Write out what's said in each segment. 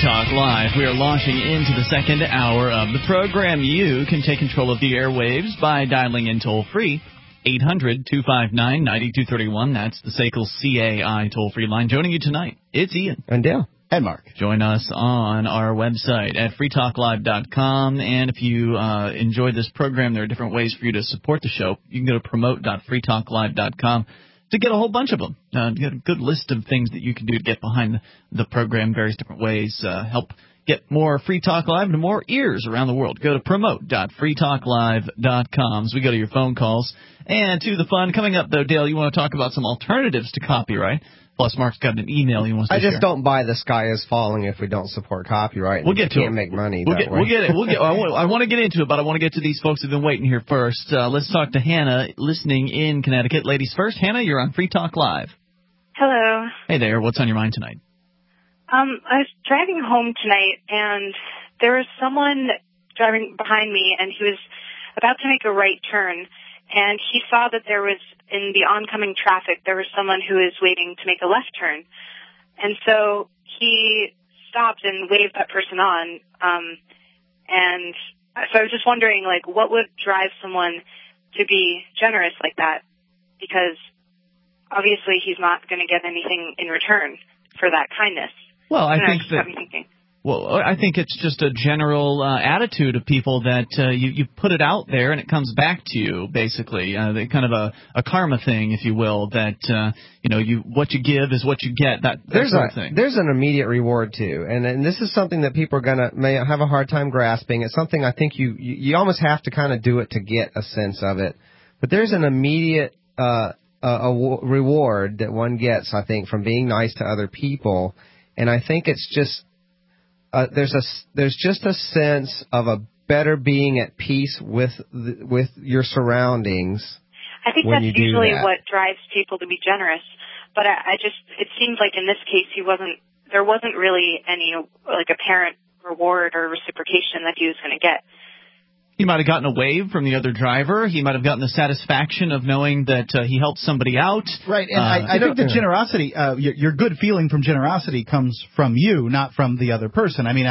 Talk Live. We are launching into the second hour of the program. You can take control of the airwaves by dialing in toll-free, 800-259-9231. That's the SACL CAI toll-free line. Joining you tonight, it's Ian. And Dale. And Mark. Join us on our website at freetalklive.com. And if you enjoyed this program, there are different ways for you to support the show. You can go to promote.freetalklive.com. to get a whole bunch of them. Get a good list of things that you can do to get behind the program, various different ways, help get more Free Talk Live to more ears around the world. Go to promote.freetalklive.com as we go to your phone calls. And to the fun. Coming up, though, Dale, you want to talk about some alternatives to copyright. Plus, Mark's got an email he wants to share. I just don't buy the sky is falling if we don't support copyright. We'll get to it. Can't make money We'll that way. We'll get it. I want to get into it, but I want to get to these folks who've been waiting here first. Let's talk to Hannah, listening in Connecticut. Ladies first. Hannah, you're on Free Talk Live. Hello. Hey there. What's on your mind tonight? I was driving home tonight, and there was someone driving behind me, and he was about to make a right turn, and he saw that there was, in the oncoming traffic, there was someone who was waiting to make a left turn. And so he stopped and waved that person on. And so I was just wondering, like, what would drive someone to be generous like that? Because obviously he's not going to get anything in return for that kindness. Well, I think that. Got me thinking. Well, I think it's just a general attitude of people that you put it out there and it comes back to you, basically. Kind of a karma thing, if you will, that what you give is what you get. That sort of thing. There's an immediate reward too, and this is something that people are may have a hard time grasping. It's something I think you almost have to kind of do it to get a sense of it. But there's an immediate reward that one gets, I think, from being nice to other people, and I think it's just. There's just a sense of a better being at peace with your surroundings. I think that's usually what drives people to be generous. But it seems like in this case there wasn't really any like apparent reward or reciprocation that he was going to get. He might have gotten a wave from the other driver. He might have gotten the satisfaction of knowing that he helped somebody out. Right, and I think the generosity, your good feeling from generosity comes from you, not from the other person. I mean,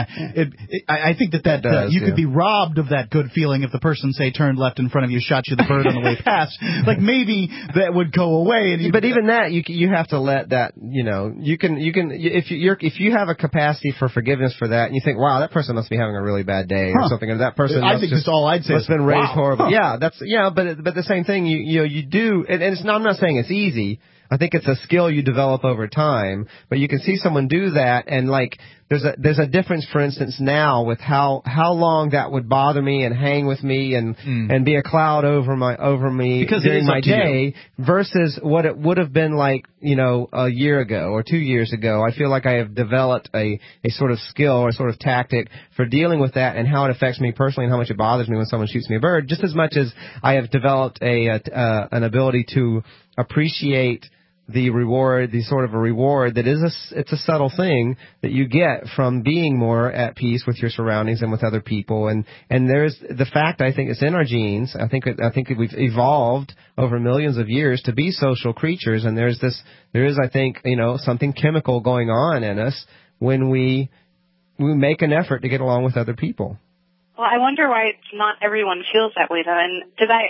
I think that you could be robbed of that good feeling if the person, say, turned left in front of you, shot you the bird on the way past. Like, maybe that would go away. But even that, you have to let that, you can if you have a capacity for forgiveness for that, and you think, wow, that person must be having a really bad day or something, and that person all I'd say it's been raised horrible. Huh. Yeah, but the same thing you do, and I'm not saying it's easy. I think it's a skill you develop over time, but you can see someone do that, and like there's a difference, for instance, now with how long that would bother me and hang with me and be a cloud over me during my day versus what it would have been like a year ago or 2 years ago. I feel like I have developed a sort of skill or a sort of tactic for dealing with that and how it affects me personally and how much it bothers me when someone shoots me a bird, just as much as I have developed an ability to appreciate the reward, the sort of a reward that it's a subtle thing that you get from being more at peace with your surroundings and with other people. And there's the fact, I think it's in our genes. I think that we've evolved over millions of years to be social creatures. And there is, I think, something chemical going on in us when we make an effort to get along with other people. Well, I wonder why not everyone feels that way, though. And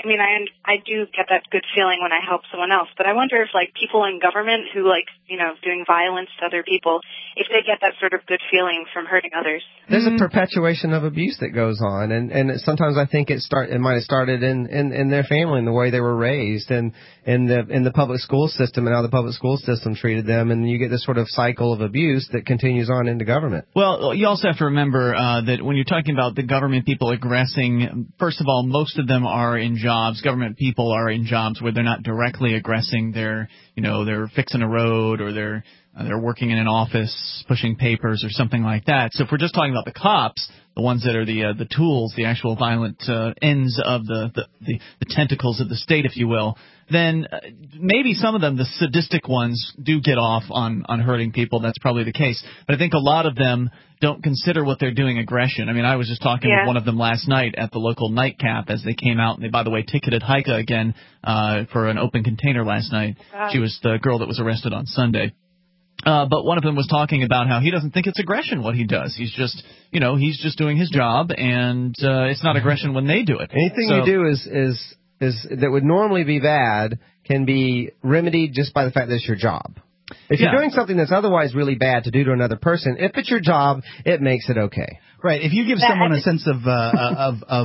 I do get that good feeling when I help someone else. But I wonder if, like, people in government who, like, doing violence to other people, if they get that sort of good feeling from hurting others. There's a perpetuation of abuse that goes on, and sometimes I think it might have started in their family, in the way they were raised, and in the public school system, and how the public school system treated them, and you get this sort of cycle of abuse that continues on into government. Well, you also have to remember that when you're talking about the government people aggressing, first of all, most of them are in jobs. Government people are in jobs where they're not directly aggressing. They're fixing a road, or they're working in an office pushing papers or something like that. So if we're just talking about the cops, the ones that are the tools, the actual violent ends of the tentacles of the state, if you will, then maybe some of them, the sadistic ones, do get off on hurting people. That's probably the case. But I think a lot of them don't consider what they're doing aggression. I mean, I was just talking with one of them last night at the local nightcap as they came out. And they, by the way, ticketed Heike again for an open container last night. Wow. She was the girl that was arrested on Sunday. But one of them was talking about how he doesn't think it's aggression what he does. He's just, he's just doing his job, and it's not aggression when they do it. Anything you do is that would normally be bad can be remedied just by the fact that it's your job. If you're doing something that's otherwise really bad to do to another person, if it's your job, it makes it okay. Right. If you give someone a sense of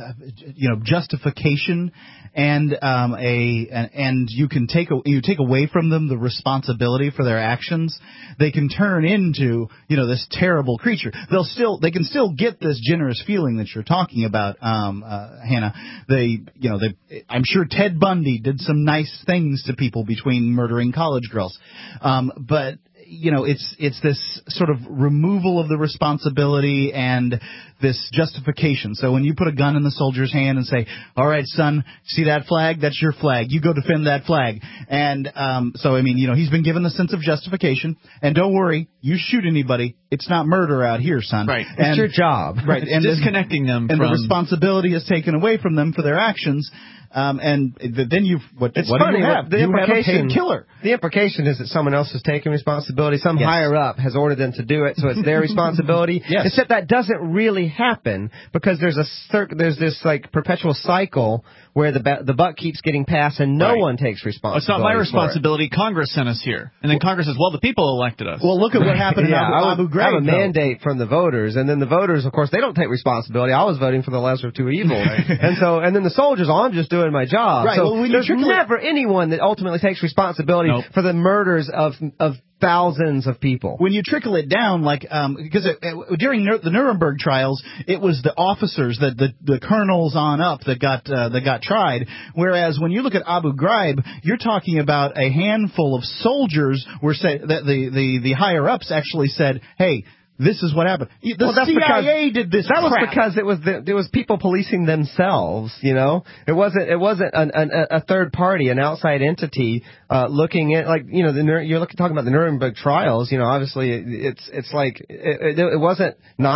justification and you can take away from them the responsibility for their actions, they can turn into this terrible creature. They can still get this generous feeling that you're talking about, Hannah. I'm sure Ted Bundy did some nice things to people between murdering college girls, but it's this sort of removal of the responsibility and this justification. So when you put a gun in the soldier's hand and say, all right, son, see that flag? That's your flag. You go defend that flag. And he's been given the sense of justification. And don't worry, you shoot anybody, it's not murder out here, son. Right. It's your job. Right. And disconnecting them from... And the responsibility is taken away from them for their actions. And then what do you have? You have a paid killer. The implication is that someone else is taking responsibility. Some higher up has ordered them to do it, so it's their responsibility. Yes. Except that doesn't really happen because there's this perpetual cycle where the buck keeps getting passed and no one takes responsibility. It's not my responsibility. Congress sent us here, and then Congress says, "Well, the people elected us." Well, look at what happened in Abu Ghraib. I have a mandate from the voters, and then the voters, of course, they don't take responsibility. I was voting for the lesser of two evils, and then the soldiers, I'm just doing my job. Right. So there's never anyone that ultimately takes responsibility for the murders of thousands of people. When you trickle it down, because during the Nuremberg trials, it was the officers, the colonels on up that got tried. Whereas when you look at Abu Ghraib, you're talking about a handful of soldiers that the higher ups actually said, "Hey, this is what happened." The CIA did this. That was because it was people policing themselves. It wasn't a third party, an outside entity looking at you're talking about the Nuremberg trials. Obviously it wasn't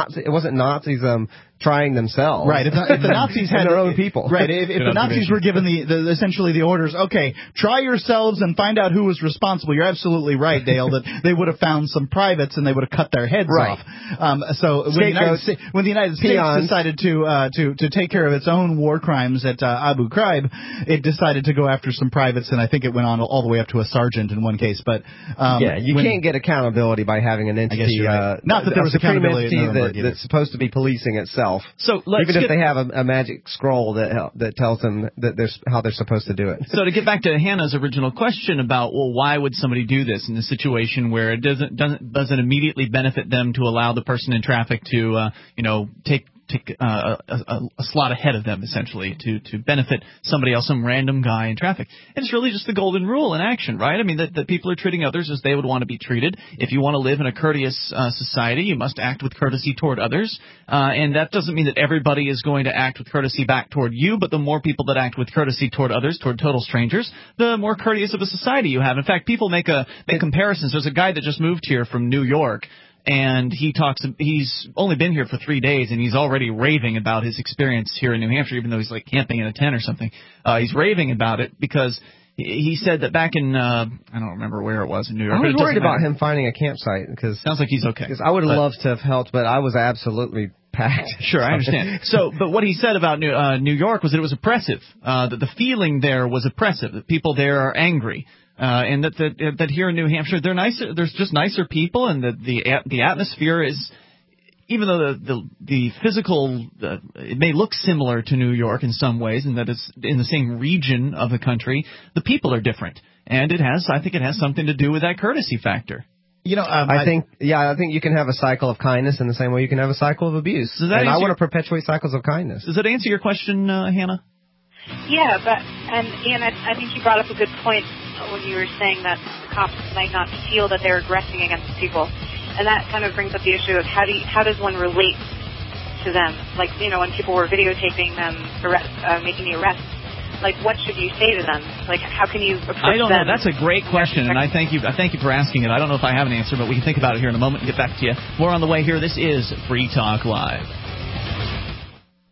Nazis trying themselves. Right. If the Nazis had their own people. Right. If the Nazis were given essentially the orders, okay, try yourselves and find out who was responsible. You're absolutely right, Dale, that they would have found some privates and they would have cut their heads off. So when the United States decided to take care of its own war crimes at Abu Ghraib, it decided to go after some privates, and I think it went on all the way up to a sergeant in one case. But you can't get accountability by having an entity. Not that there was accountability that's supposed to be policing itself. So even if they have a magic scroll that tells them that how they're supposed to do it. So to get back to Hannah's original question about, well, why would somebody do this in a situation where it doesn't immediately benefit them to allow the person in traffic to take a slot ahead of them, essentially, to benefit somebody else, some random guy in traffic. And it's really just the golden rule in action, right? I mean, that people are treating others as they would want to be treated. If you want to live in a courteous society, you must act with courtesy toward others. And that doesn't mean that everybody is going to act with courtesy back toward you, but the more people that act with courtesy toward others, toward total strangers, the more courteous of a society you have. In fact, people make comparisons. There's a guy that just moved here from New York, and he's only been here for 3 days, and he's already raving about his experience here in New Hampshire, even though he's camping in a tent or something. He's raving about it because he said that back in, I don't remember where it was in New York. I was worried about him finding a campsite because sounds like he's okay. Because I would have loved to have helped, but I was absolutely packed. Sure, I understand. But what he said about New York was that it was oppressive, that the feeling there was oppressive, that people there are angry. And that here in New Hampshire they're nicer. There's just nicer people, and that the atmosphere is, even though the physical it may look similar to New York in some ways, and that it's in the same region of the country, the people are different, and I think it has something to do with that courtesy factor. I think you can have a cycle of kindness in the same way you can have a cycle of abuse. And I want to perpetuate cycles of kindness. Does that answer your question, Hannah? Yeah, and Ian, I think you brought up a good point when you were saying that the cops might not feel that they're aggressing against people, and that kind of brings up the issue of how does one relate to them? When people were videotaping them, making the arrests, what should you say to them? How can you approach them? I don't know. That's a great question, and I thank you for asking it. I don't know if I have an answer, but we can think about it here in a moment and get back to you. More on the way here. This is Free Talk Live.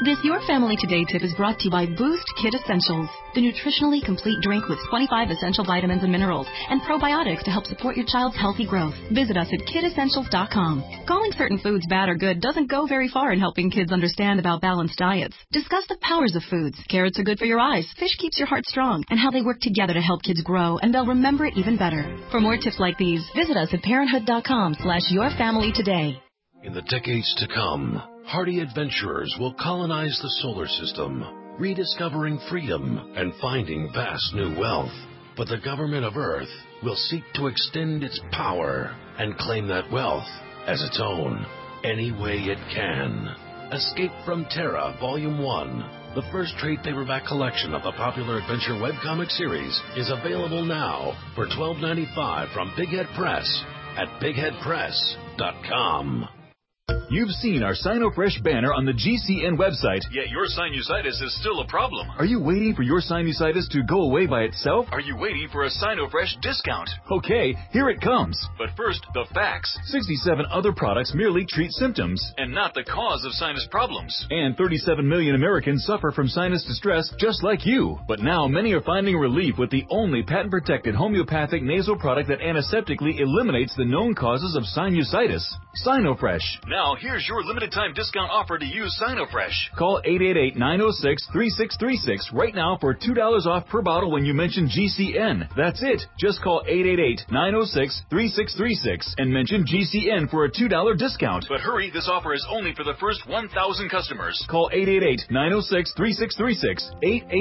This Your Family Today tip is brought to you by Boost Kid Essentials, the nutritionally complete drink with 25 essential vitamins and minerals and probiotics to help support your child's healthy growth. Visit us at kidessentials.com. Calling certain foods bad or good doesn't go very far in helping kids understand about balanced diets. Discuss the powers of foods. Carrots are good for your eyes, fish keeps your heart strong, and how they work together to help kids grow, and they'll remember it even better. For more tips like these, visit us at parenthood.com/yourfamilytoday. In the decades to come, hardy adventurers will colonize the solar system, rediscovering freedom and finding vast new wealth. But the government of Earth will seek to extend its power and claim that wealth as its own, any way it can. Escape from Terra Volume 1, the first trade paperback collection of the popular adventure webcomic series, is available now for $12.95 from Big Head Press at bigheadpress.com. You've seen our SinoFresh banner on the GCN website, yet your sinusitis is still a problem. Are you waiting for your sinusitis to go away by itself? Are you waiting for a SinoFresh discount? Okay, here it comes. But first, the facts. 67 other products merely treat symptoms and not the cause of sinus problems. And 37 million Americans suffer from sinus distress just like you. But now many are finding relief with the only patent-protected homeopathic nasal product that antiseptically eliminates the known causes of sinusitis. SinoFresh. Now, here's your limited-time discount offer to use SinoFresh. Call 888-906-3636 right now for $2 off per bottle when you mention GCN. That's it. Just call 888-906-3636 and mention GCN for a $2 discount. But hurry, this offer is only for the first 1,000 customers. Call 888-906-3636.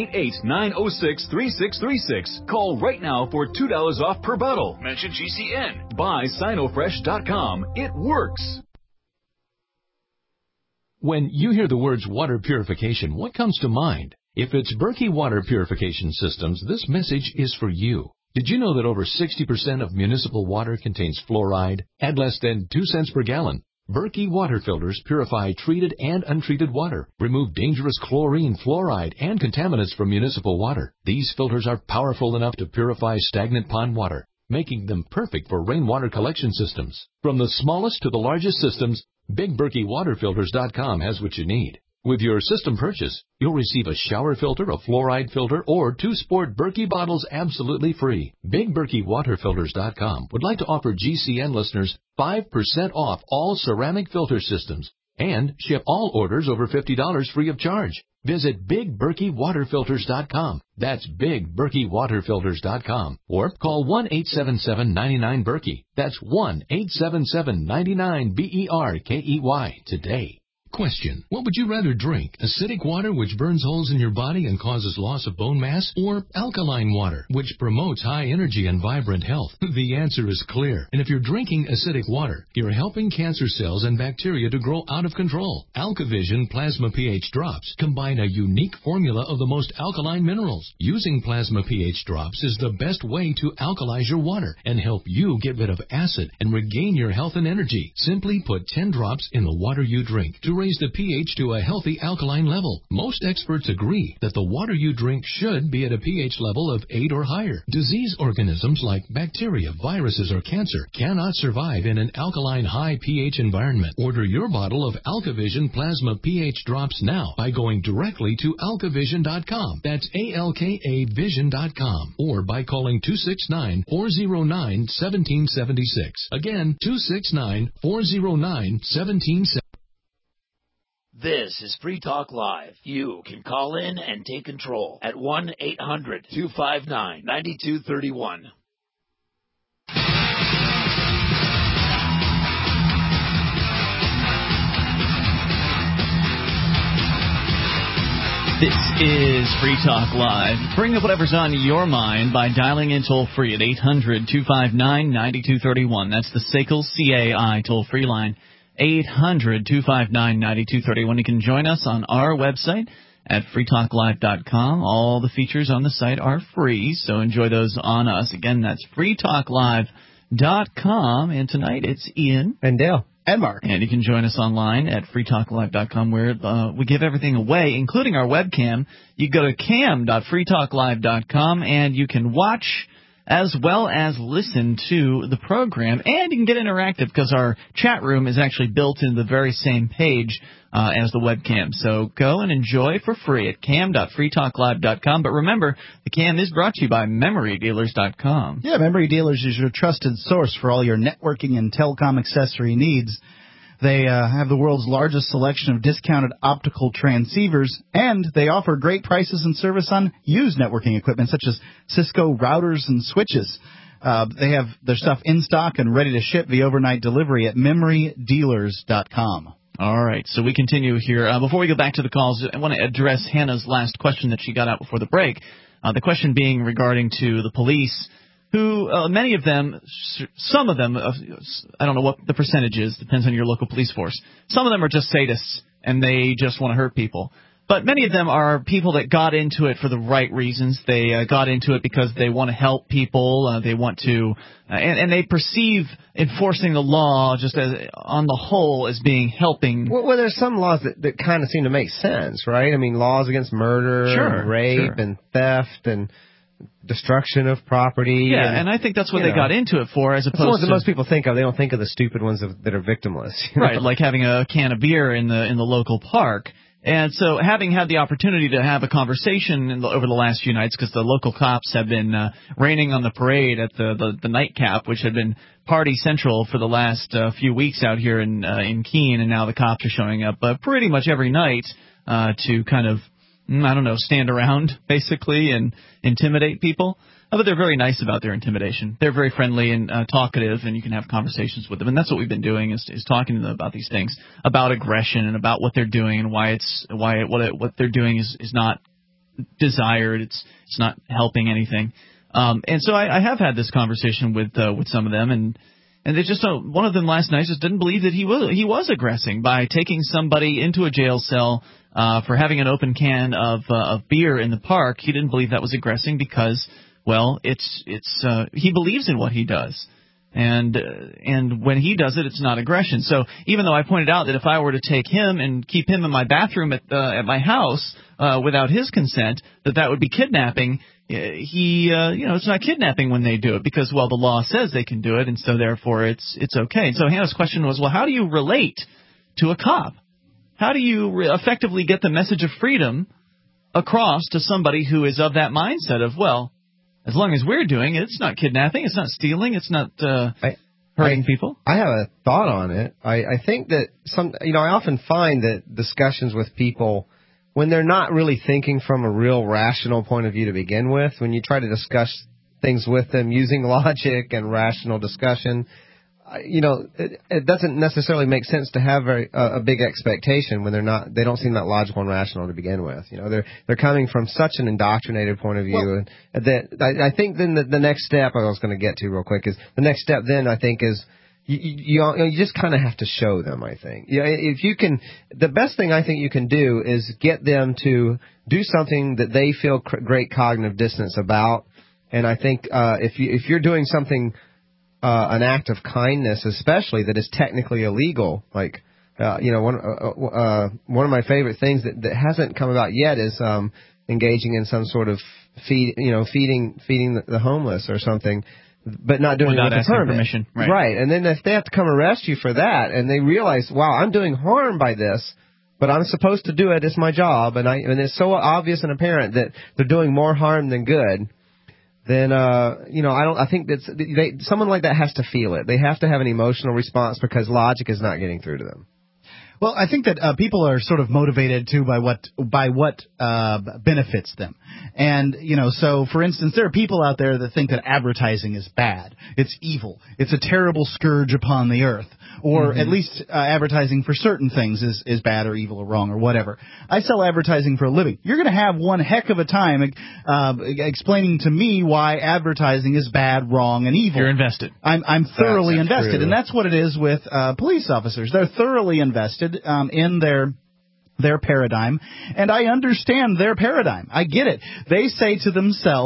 888-906-3636. Call right now for $2 off per bottle. Mention GCN. Buy SinoFresh.com. It works. When you hear the words water purification, what comes to mind? If it's Berkey Water Purification Systems, this message is for you. Did you know that over 60% of municipal water contains fluoride at less than 2 cents per gallon? Berkey water filters purify treated and untreated water, remove dangerous chlorine, fluoride, and contaminants from municipal water. These filters are powerful enough to purify stagnant pond water, making them perfect for rainwater collection systems. From the smallest to the largest systems, BigBerkeyWaterFilters.com has what you need. With your system purchase, you'll receive a shower filter, a fluoride filter, or 2 sport Berkey bottles absolutely free. BigBerkeyWaterFilters.com would like to offer GCN listeners 5% off all ceramic filter systems and ship all orders over $50 free of charge. Visit BigBerkeyWaterFilters.com. That's BigBerkeyWaterFilters.com. Or call 1-877-99-BERKEY. That's 1-877-99-BERKEY today. Question: what would you rather drink? Acidic water, which burns holes in your body and causes loss of bone mass, or alkaline water, which promotes high energy and vibrant health? The answer is clear. And if you're drinking acidic water, you're helping cancer cells and bacteria to grow out of control. AlkaVision Plasma pH Drops combine a unique formula of the most alkaline minerals. Using Plasma pH Drops is the best way to alkalize your water and help you get rid of acid and regain your health and energy. Simply put 10 drops in the water you drink to raise the pH to a healthy alkaline level. Most experts agree that the water you drink should be at a pH level of 8 or higher. Disease organisms like bacteria, viruses, or cancer cannot survive in an alkaline high pH environment. Order your bottle of AlkaVision Plasma pH Drops now by going directly to alkavision.com. That's ALKAvision.com. Or by calling 269-409-1776. Again, 269-409-1776. This is Free Talk Live. You can call in and take control at 1-800-259-9231. This is Free Talk Live. Bring up whatever's on your mind by dialing in toll-free at 800-259-9231. That's the SACL CAI toll-free line. 800-259-9231. You can join us on our website at freetalklive.com. All the features on the site are free, so enjoy those on us. Again, that's freetalklive.com. And tonight it's Ian. And Dale. And Mark. And you can join us online at freetalklive.com, where we give everything away, including our webcam. You go to cam.freetalklive.com, and you can watch as well as listen to the program. And you can get interactive because our chat room is actually built into the very same page as the webcam. So go and enjoy for free at cam.freetalklive.com. But remember, the cam is brought to you by MemoryDealers.com. Yeah, Memory Dealers is your trusted source for all your networking and telecom accessory needs. They have the world's largest selection of discounted optical transceivers, and they offer great prices and service on used networking equipment such as Cisco routers and switches. They have their stuff in stock and ready to ship via overnight delivery at MemoryDealers.com. All right, so we continue here. Before we go back to the calls, I want to address Hannah's last question that she got out before the break. The question being regarding to the police, who many of them, some of them, I don't know what the percentage is, depends on your local police force. Some of them are just sadists, and they just want to hurt people. But many of them are people that got into it for the right reasons. They got into it because they want to help people. They want to, and they perceive enforcing the law just as, on the whole, as being helping. Well, there's some laws that kind of seem to make sense, right? I mean, laws against murder, and rape, and theft, and destruction of property. Yeah, and I think that's what they got into it for, as opposed to... That's what most people think of. They don't think of the stupid ones that are victimless. Right, like having a can of beer in the local park. And so having had the opportunity to have a conversation over the last few nights, because the local cops have been raining on the parade at the nightcap, which had been party central for the last few weeks out here in Keene, and now the cops are showing up pretty much every night to kind of, I don't know, stand around, basically, and intimidate people. But they're very nice about their intimidation. They're very friendly and talkative, and you can have conversations with them. And that's what we've been doing is talking to them about these things, about aggression and about what they're doing and what they're doing is not desired. It's not helping anything. And so I have had this conversation with some of them, and they just one of them last night just didn't believe that he was aggressing by taking somebody into a jail cell for having an open can of beer in the park. He didn't believe that was aggressing because, well, he believes in what he does, and when he does it, it's not aggression. So even though I pointed out that if I were to take him and keep him in my bathroom at my house without his consent, that would be kidnapping. It's not kidnapping when they do it because, well, the law says they can do it, and so therefore it's okay. And so Hannah's question was, well, how do you relate to a cop? How do you effectively get the message of freedom across to somebody who is of that mindset of, well, as long as we're doing it, it's not kidnapping, it's not stealing, it's not hurting people? I have a thought on it. I think that I often find that discussions with people, when they're not really thinking from a real rational point of view to begin with, when you try to discuss things with them using logic and rational discussion, it doesn't necessarily make sense to have a big expectation when they don't seem that logical and rational to begin with. They're coming from such an indoctrinated point of view, that I think then the next step I was going to get to real quick is the next step. Then I think is you just kind of have to show them. I think if you can, the best thing I think you can do is get them to do something that they feel great cognitive dissonance about. And I think if you're doing something, an act of kindness, especially that is technically illegal, like one of my favorite things that hasn't come about yet is engaging in some sort of feeding the homeless or something, but not doing without it with a permit. Permission. Right. And then if they have to come arrest you for that, and they realize, wow, I'm doing harm by this, but I'm supposed to do it. It's my job, and it's so obvious and apparent that they're doing more harm than good. Then I think that someone like that has to feel it. They have to have an emotional response because logic is not getting through to them. Well, I think that people are sort of motivated too by what benefits them. And, so for instance, there are people out there that think that advertising is bad. It's evil. It's a terrible scourge upon the earth. Or at least advertising for certain things is bad or evil or wrong or whatever. I sell advertising for a living. You're going to have one heck of a time explaining to me why advertising is bad, wrong, and evil. You're invested. I'm thoroughly invested. True. And that's what it is with police officers. They're thoroughly invested in their paradigm, and I understand their paradigm. I get it. They say to themselves,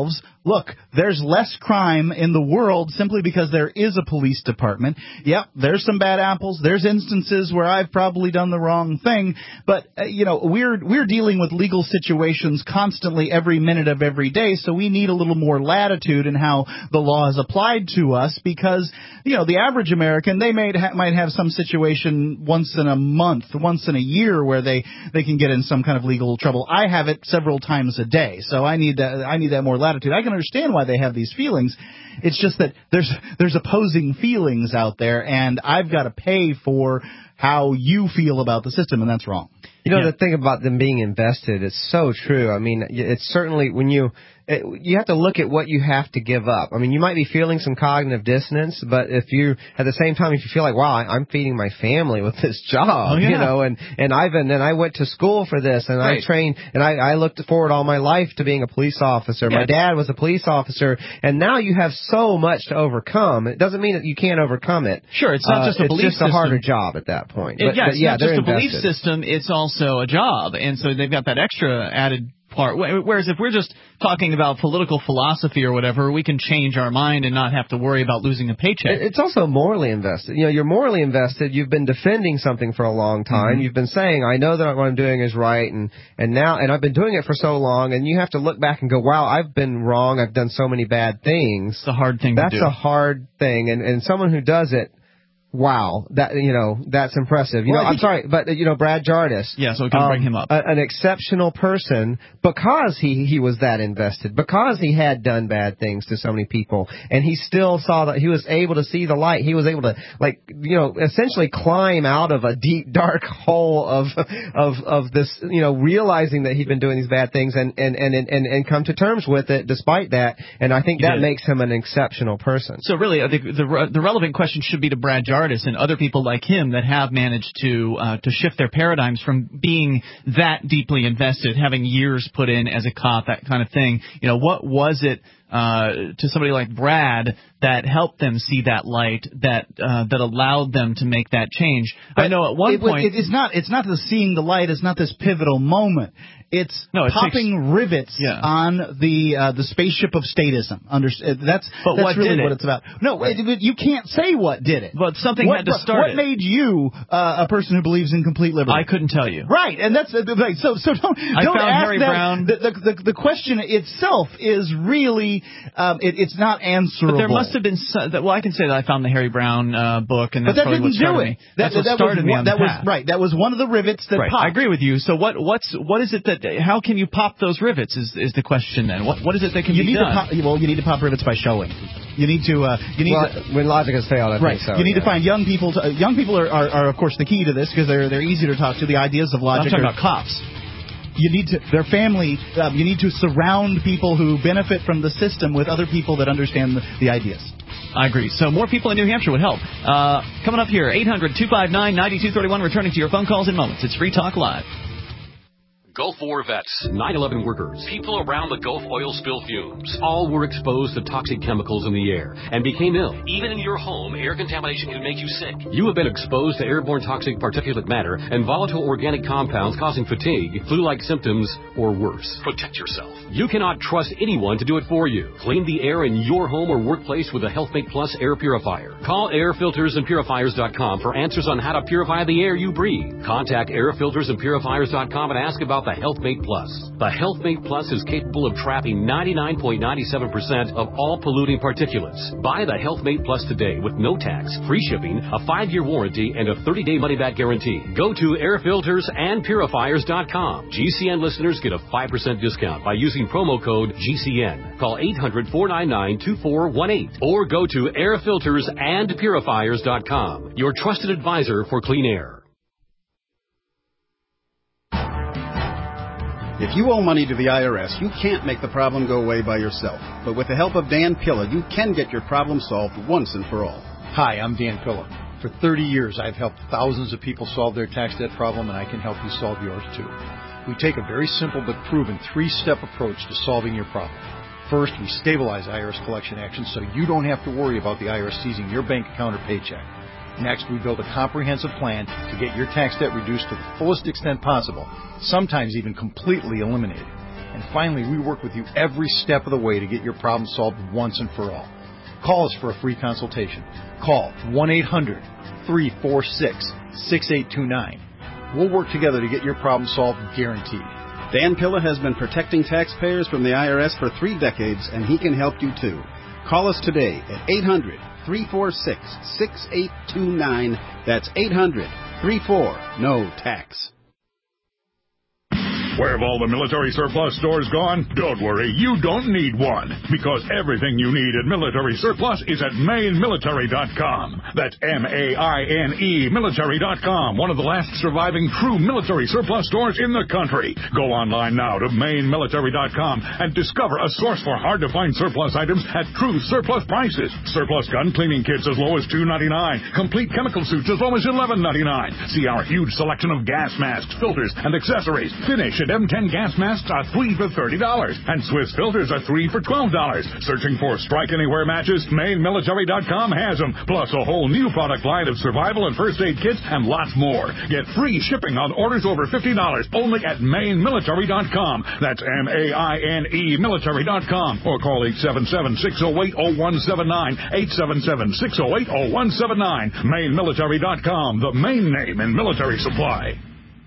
look, there's less crime in the world simply because there is a police department. Yep, there's some bad apples. There's instances where I've probably done the wrong thing. But, we're dealing with legal situations constantly every minute of every day, so we need a little more latitude in how the law is applied to us because, the average American, they might have some situation once in a month, once in a year where they can get in some kind of legal trouble. I have it several times a day, so I need that more latitude. I can understand why they have these feelings. It's just that there's opposing feelings out there, and I've got to pay for how you feel about the system, and that's wrong. The thing about them being invested is so true. I mean, it's certainly when you have to look at what you have to give up. I mean, you might be feeling some cognitive dissonance, but if you, at the same time, if you feel like, wow, I'm feeding my family with this job, and I went to school for this, and I trained, and I looked forward all my life to being a police officer. My dad was a police officer, and now you have so much to overcome. It doesn't mean that you can't overcome it. Sure, it's not just a belief system. It's just a harder job at that point. It's not just a belief system, it's also a job, and so they've got that extra added part. Whereas if we're just talking about political philosophy or whatever, we can change our mind and not have to worry about losing a paycheck. It's also morally invested. You're morally invested. You've been defending something for a long time. Mm-hmm. You've been saying, I know that what I'm doing is right, and I've been doing it for so long, and you have to look back and go, wow, I've been wrong. I've done so many bad things. It's a hard thing to do. That's a hard thing, and someone who does it, wow, that's impressive. I'm sorry, but Brad Jardis. Yeah, so we can bring him up. An exceptional person because he was that invested, because he had done bad things to so many people, and he still saw that he was able to see the light. He was able to essentially climb out of a deep dark hole of this, realizing that he'd been doing these bad things and come to terms with it despite that. And I think that makes him an exceptional person. So really, the relevant question should be to Brad Jardis and other people like him that have managed to shift their paradigms from being that deeply invested, having years put in as a cop, that kind of thing. What was it to somebody like Brad that helped them see that light, that allowed them to make that change? But I know at one point it's not the seeing the light. It's not this pivotal moment. It's popping rivets on the spaceship of statism. That's really what it's about. No, you can't say what did it. But something had to start it. What made you a person who believes in complete liberty? I couldn't tell you. Right, and that's so don't ask Harry that. Brown. The question itself is really it's not answerable. But there must have been I can say that I found the Harry Brown book, and that's probably what started me. That's what started me on the path. Right, that was one of the rivets that popped. I agree with you. So what is it that? How can you pop those rivets? Is the question then? What is it that can be done? You need to pop rivets by showing. You need to. When logic has failed, I think so. You need to find young people. Young people are of course the key to this because they're easy to talk to. The ideas of logic. I'm talking about cops. You need to their family. You need to surround people who benefit from the system with other people that understand the ideas. I agree. So more people in New Hampshire would help. Coming up here, 800-259-9231. Returning to your phone calls in moments. It's Free Talk Live. Gulf War vets, 9/11 workers, people around the Gulf oil spill fumes, all were exposed to toxic chemicals in the air and became ill. Even in your home, air contamination can make you sick. You have been exposed to airborne toxic particulate matter and volatile organic compounds causing fatigue, flu-like symptoms, or worse. Protect yourself. You cannot trust anyone to do it for you. Clean the air in your home or workplace with a HealthMate Plus air purifier. Call airfiltersandpurifiers.com for answers on how to purify the air you breathe. Contact airfiltersandpurifiers.com and ask about the HealthMate Plus. The HealthMate Plus is capable of trapping 99.97% of all polluting particulates. Buy the HealthMate Plus today with no tax, free shipping, a 5-year warranty, and a 30-day money-back guarantee. Go to airfiltersandpurifiers.com. GCN listeners get a 5% discount by using promo code GCN. Call 800-499-2418 or go to airfiltersandpurifiers.com. Your trusted advisor for clean air. If you owe money to the IRS, you can't make the problem go away by yourself. But with the help of Dan Pilla, you can get your problem solved once and for all. Hi, I'm Dan Pilla. For 30 years, I've helped thousands of people solve their tax debt problem, and I can help you solve yours too. We take a very simple but proven 3-step approach to solving your problem. First, we stabilize IRS collection actions so you don't have to worry about the IRS seizing your bank account or paycheck. Next, we build a comprehensive plan to get your tax debt reduced to the fullest extent possible, sometimes even completely eliminated. And finally, we work with you every step of the way to get your problem solved once and for all. Call us for a free consultation. Call 1-800-346-6829. We'll work together to get your problem solved, guaranteed. Dan Pilla has been protecting taxpayers from the IRS for 3 decades, and he can help you too. Call us today at 800-346-6829. That's 800-34-NO-TAX. Where have all the military surplus stores gone? Don't worry, you don't need one, because everything you need at Military Surplus is at MaineMilitary.com. That's M-A-I-N-E Military.com, one of the last surviving true military surplus stores in the country. Go online now to MaineMilitary.com and discover a source for hard-to-find surplus items at true surplus prices. Surplus gun cleaning kits as low as $2.99. Complete chemical suits as low as $11.99. See our huge selection of gas masks, filters, and accessories. Finish at M10 gas masks are 3 for $30, and Swiss filters are 3 for $12. Searching for Strike Anywhere matches? MaineMilitary.com has them, plus a whole new product line of survival and first aid kits and lots more. Get free shipping on orders over $50 only at MaineMilitary.com. That's M-A-I-N-E Military.com, or call 877-608-0179, 877-608-0179. MaineMilitary.com, the main name in military supply.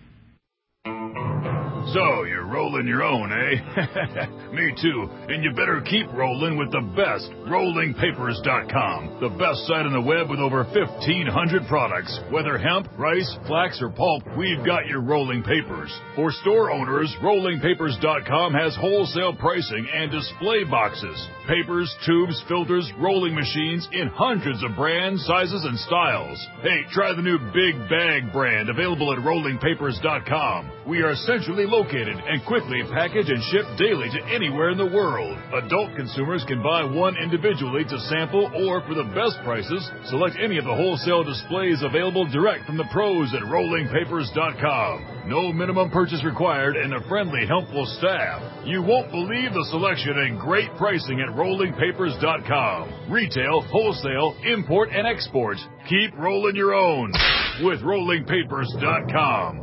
So, you're rolling your own, eh? Me too. And you better keep rolling with the best, RollingPapers.com. The best site on the web with over 1,500 products. Whether hemp, rice, flax, or pulp, we've got your rolling papers. For store owners, RollingPapers.com has wholesale pricing and display boxes. Papers, tubes, filters, rolling machines in hundreds of brands, sizes, and styles. Hey, try the new Big Bag brand available at RollingPapers.com. We are centrally located and quickly package and ship daily to anywhere in the world. Adult consumers can buy one individually to sample, or for the best prices, select any of the wholesale displays available direct from the pros at RollingPapers.com. No minimum purchase required and a friendly, helpful staff. You won't believe the selection and great pricing at RollingPapers.com. Retail, wholesale, import, and export. Keep rolling your own with RollingPapers.com.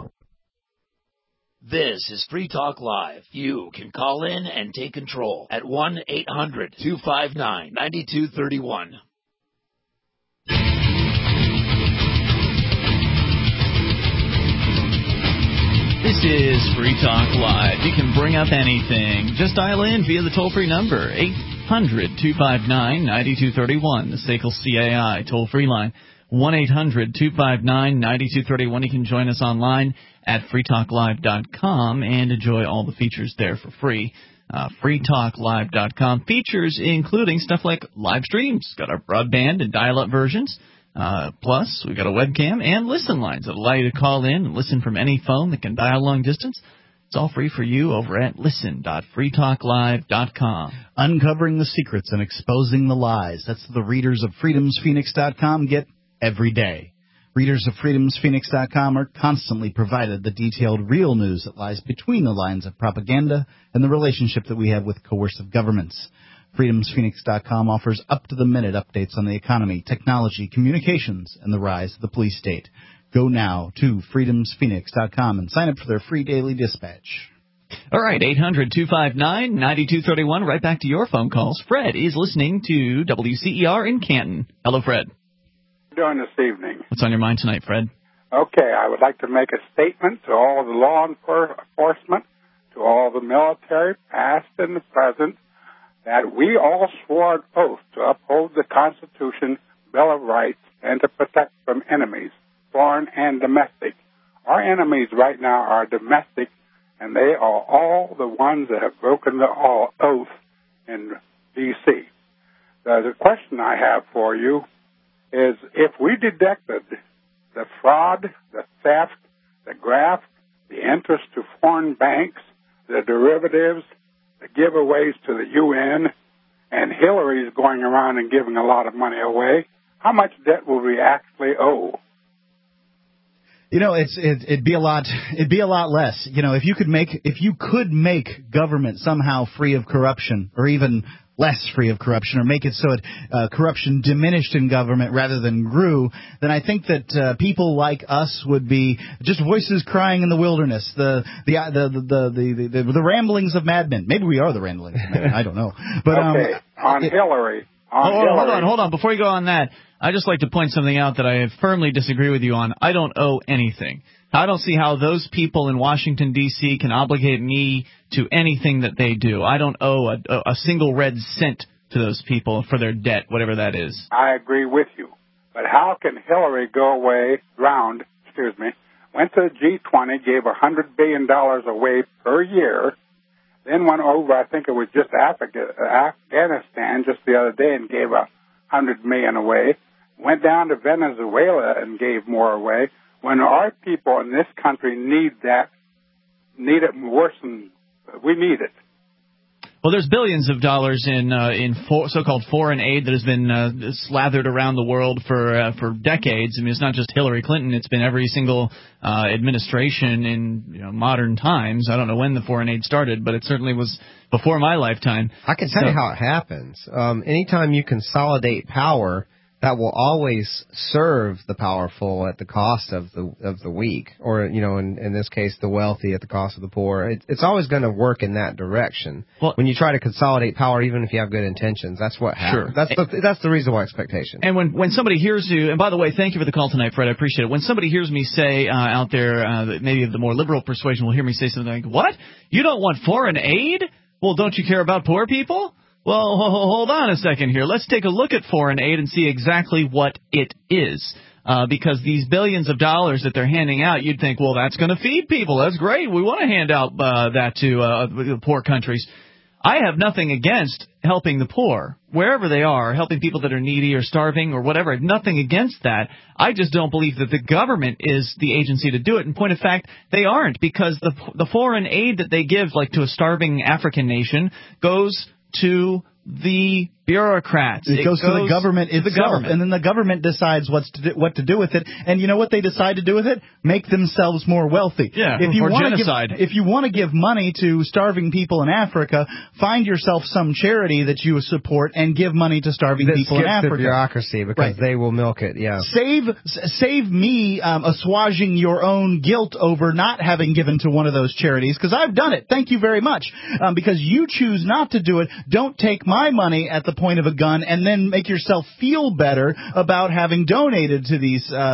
This is Free Talk Live. You can call in and take control at 1-800-259-9231. This is Free Talk Live. You can bring up anything. Just dial in via the toll-free number, 800-259-9231, the SACL CAI toll-free line. 1-800-259-9231. You can join us online at freetalklive.com and enjoy all the features there for free. freetalklive.com. Features including stuff like live streams. Got our broadband and dial-up versions. Plus, we've got a webcam and listen lines that allow you to call in and listen from any phone that can dial long distance. It's all free for you over at listen.freetalklive.com. Uncovering the secrets and exposing the lies. That's the readers of freedomsphoenix.com get every day. Readers of freedomsphoenix.com are constantly provided the detailed real news that lies between the lines of propaganda and the relationship that we have with coercive governments. freedomsphoenix.com offers up-to-the-minute updates on the economy, technology, communications, and the rise of the police state. Go now to freedomsphoenix.com and sign up for their free daily dispatch. All right, 800-259-9231. Right back to your phone calls. Fred is listening to WCER in Canton. Hello, Fred. Doing this evening. What's on your mind tonight, Fred? Okay, I would like to make a statement to all of the law enforcement, to all the military, past and the present, that we all swore an oath to uphold the Constitution, Bill of Rights, and to protect from enemies, foreign and domestic. Our enemies right now are domestic, and they are all the ones that have broken the oath in D.C. The question I have for you is, if we detected the fraud, the theft, the graft, the interest to foreign banks, the derivatives, the giveaways to the UN, and Hillary's going around and giving a lot of money away, how much debt will we actually owe? You know, it'd be a lot less. You know, if you could make government somehow free of corruption, or even less free of corruption or make it so corruption diminished in government rather than grew, then I think that people like us would be just voices crying in the wilderness, the ramblings of madmen. Maybe we are the ramblings of madmen. I don't know. But on Hillary. Hold on. Before you go on that, I'd just like to point something out that I firmly disagree with you on. I don't owe anything. I don't see how those people in Washington, D.C. can obligate me to anything that they do. I don't owe a single red cent to those people for their debt, whatever that is. I agree with you. But how can Hillary went to the G20, gave $100 billion away per year, then went over, I think it was just Afghanistan just the other day and gave $100 million away, went down to Venezuela and gave more away, when our people in this country need it worse than we need it. Well, there's billions of dollars in so-called foreign aid that has been slathered around the world for decades. I mean, it's not just Hillary Clinton; it's been every single administration in modern times. I don't know when the foreign aid started, but it certainly was before my lifetime. I can tell you how it happens. Anytime you consolidate power, that will always serve the powerful at the cost of the weak, or in this case, the wealthy at the cost of the poor. It's always going to work in that direction. Well, when you try to consolidate power, even if you have good intentions, that's what happens. Sure. That's the reasonable expectation. And when somebody hears you, and by the way, thank you for the call tonight, Fred. I appreciate it. When somebody hears me say out there, that maybe of the more liberal persuasion, will hear me say something like, "What? You don't want foreign aid? Well, don't you care about poor people?" Well, hold on a second here. Let's take a look at foreign aid and see exactly what it is. Because these billions of dollars that they're handing out, you'd think, well, that's going to feed people. That's great. We want to hand out that to poor countries. I have nothing against helping the poor, wherever they are, helping people that are needy or starving or whatever. I have nothing against that. I just don't believe that the government is the agency to do it. In point of fact, they aren't, because the foreign aid that they give, like to a starving African nation, goes to the bureaucrats. It goes to the government itself, and then the government decides what to do with it. And you know what they decide to do with it? Make themselves more wealthy. Yeah, or genocide. If you want to give money to starving people in Africa, find yourself some charity that you support and give money to starving people in Africa. The bureaucracy, because they will milk it. Yeah. Save me assuaging your own guilt over not having given to one of those charities, because I've done it. Thank you very much. Because you choose not to do it. Don't take my money at the point of a gun and then make yourself feel better about having donated to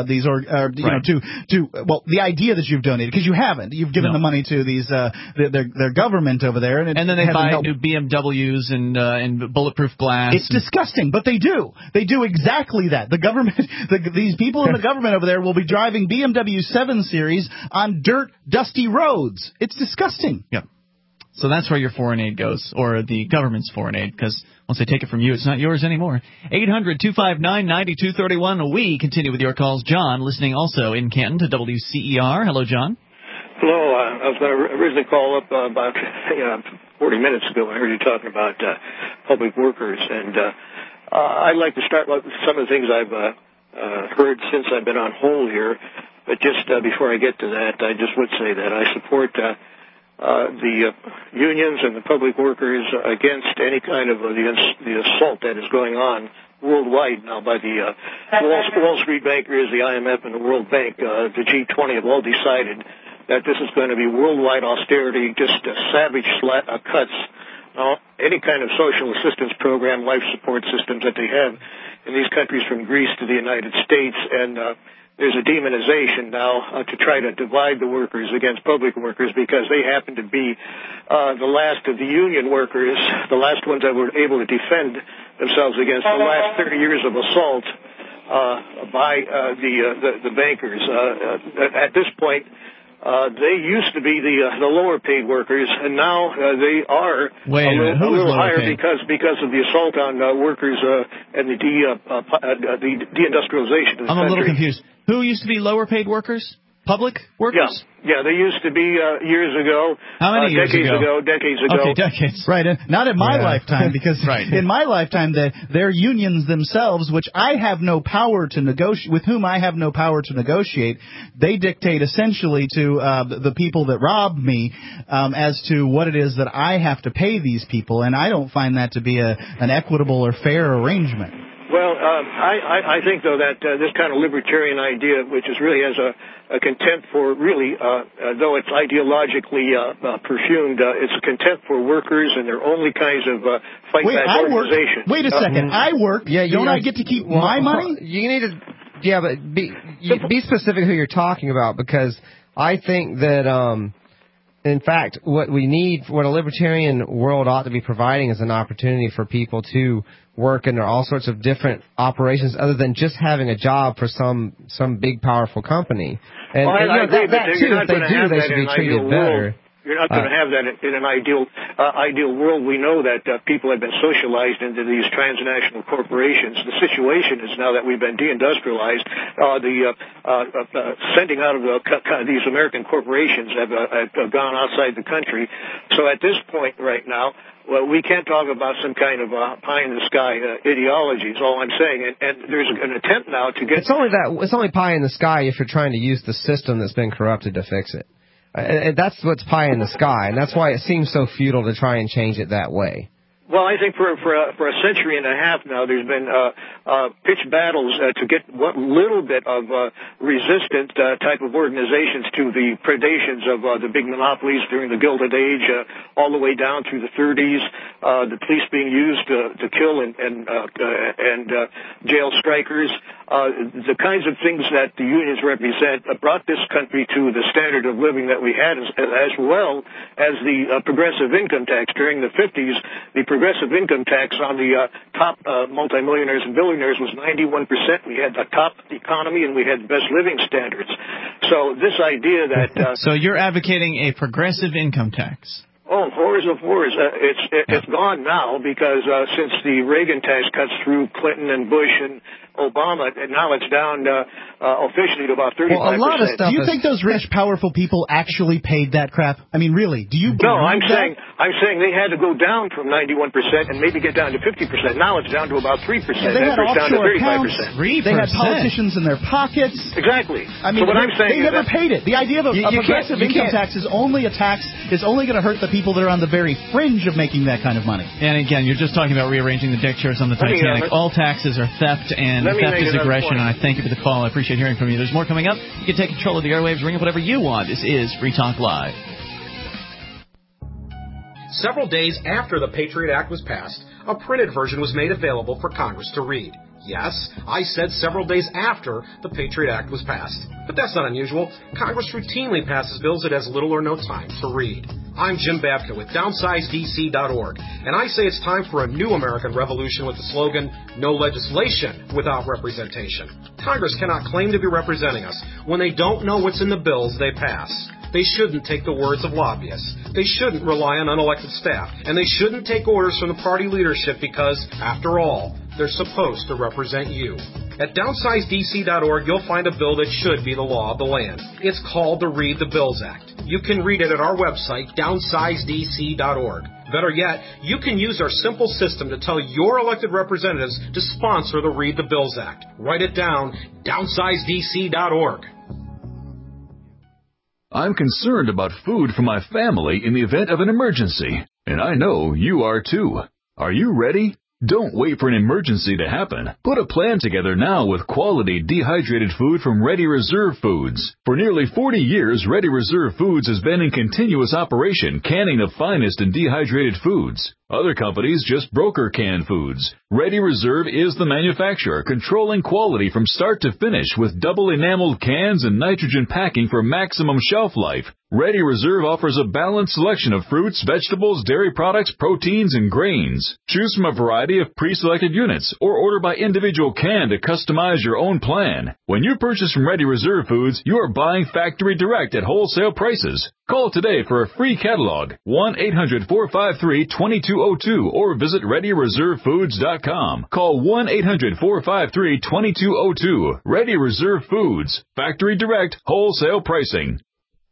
the idea that you've donated, because you haven't. You've given the money to these their government over there, and then they buy new BMWs and bulletproof glass. It's disgusting, but they do exactly that. The government, these people in the government over there will be driving BMW 7 Series on dirt, dusty roads. It's disgusting. Yep. So that's where your foreign aid goes, or the government's foreign aid, because once they take it from you, it's not yours anymore. 800-259-9231. We continue with your calls. John, listening also in Canton to WCER. Hello, John. Hello. I was going to originally call up about 40 minutes ago when I heard you talking about public workers, and I'd like to start with some of the things I've heard since I've been on hold here. But just before I get to that, I just would say that I support the unions and the public workers against any kind of the assault that is going on worldwide now by the Wall Street bankers, the IMF, and the World Bank. The G20 have all decided that this is going to be worldwide austerity, just savage cuts. Any kind of social assistance program, life support systems that they have in these countries from Greece to the United States, and there's a demonization now to try to divide the workers against public workers, because they happen to be the last of the union workers, the last ones that were able to defend themselves against the last 30 years of assault by the bankers. At this point, they used to be the lower paid workers, and now they are a little higher because of the assault on workers and the deindustrialization of the country. I'm a little confused. Who used to be lower paid workers? public workers? Yeah, they used to be years ago. How many years ago? Decades ago. Okay, decades. Right, not in my lifetime, because in my lifetime, their unions themselves, which I have no power to negotiate, with whom I have no power to negotiate, they dictate essentially to the people that robbed me as to what it is that I have to pay these people, and I don't find that to be an equitable or fair arrangement. Well, I think, though, that this kind of libertarian idea, which is really has a contempt for really, though it's ideologically perfumed, it's a contempt for workers and their only kinds of fight-back organization. Wait a second. I work. Don't I get to keep my money? You need to, but be specific who you're talking about, because I think that, in fact, what a libertarian world ought to be providing is an opportunity for people to work in all sorts of different operations other than just having a job for some big, powerful company. And, I agree, but too, if they do, they should be treated better. You're not going to have that in an ideal world. We know that people have been socialized into these transnational corporations. The situation is now that we've been deindustrialized, the sending out of these American corporations have gone outside the country. So at this point right now, well, we can't talk about some kind of pie-in-the-sky ideology is all I'm saying. And there's an attempt now to get... It's only pie in the sky if you're trying to use the system that's been corrupted to fix it. And that's what's pie in the sky, and that's why it seems so futile to try and change it that way. Well, I think for a century and a half now, there's been pitched battles to get what little bit of resistant type of organizations to the predations of the big monopolies during the Gilded Age, all the way down through the 30s. The police being used to kill and jail strikers. The kinds of things that the unions represent brought this country to the standard of living that we had, as well as the progressive income tax during the 50s. The progressive income tax on the top multimillionaires and billionaires was 91%. We had the top economy and we had the best living standards. So this idea that... So you're advocating a progressive income tax? Oh, horrors of horrors. It's gone now because since the Reagan tax cuts through Clinton and Bush and Obama, and now it's down officially to about 35%. Well, a lot of stuff. Do you think those rich, powerful people actually paid that crap? I mean, really? Do you? No, I'm saying they had to go down from 91% and maybe get down to 50%. Now it's down to about 3%. Yeah, they had offshore accounts. 3%. They had politicians in their pockets. Exactly. I mean, so what I'm saying they never paid it. The idea of a progressive income tax is only a tax is only going to hurt the people that are on the very fringe of making that kind of money. And again, you're just talking about rearranging the deck chairs on the Titanic. All taxes are theft, and theft is aggression, and I thank you for the call. I appreciate hearing from you. There's more coming up. You can take control of the airwaves, ring up whatever you want. This is Free Talk Live. Several days after the Patriot Act was passed, a printed version was made available for Congress to read. Yes, I said several days after the Patriot Act was passed. But that's not unusual. Congress routinely passes bills it has little or no time to read. I'm Jim Babka with DownsizeDC.org, and I say it's time for a new American revolution with the slogan, no legislation without representation. Congress cannot claim to be representing us when they don't know what's in the bills they pass. They shouldn't take the words of lobbyists. They shouldn't rely on unelected staff. And they shouldn't take orders from the party leadership because, after all, they're supposed to represent you. At DownsizeDC.org, you'll find a bill that should be the law of the land. It's called the Read the Bills Act. You can read it at our website, DownsizeDC.org. Better yet, you can use our simple system to tell your elected representatives to sponsor the Read the Bills Act. Write it down, DownsizeDC.org. I'm concerned about food for my family in the event of an emergency, and I know you are too. Are you ready? Don't wait for an emergency to happen. Put a plan together now with quality dehydrated food from Ready Reserve Foods. For nearly 40 years, Ready Reserve Foods has been in continuous operation, canning the finest in dehydrated foods. Other companies just broker canned foods. Ready Reserve is the manufacturer, controlling quality from start to finish with double enameled cans and nitrogen packing for maximum shelf life. Ready Reserve offers a balanced selection of fruits, vegetables, dairy products, proteins, and grains. Choose from a variety of pre-selected units or order by individual can to customize your own plan. When you purchase from Ready Reserve Foods, you are buying factory direct at wholesale prices. Call today for a free catalog, 1-800-453-2200. 2202 or visit ReadyReserveFoods.com. Call 1-800-453-2202. Ready Reserve Foods. Factory direct wholesale pricing.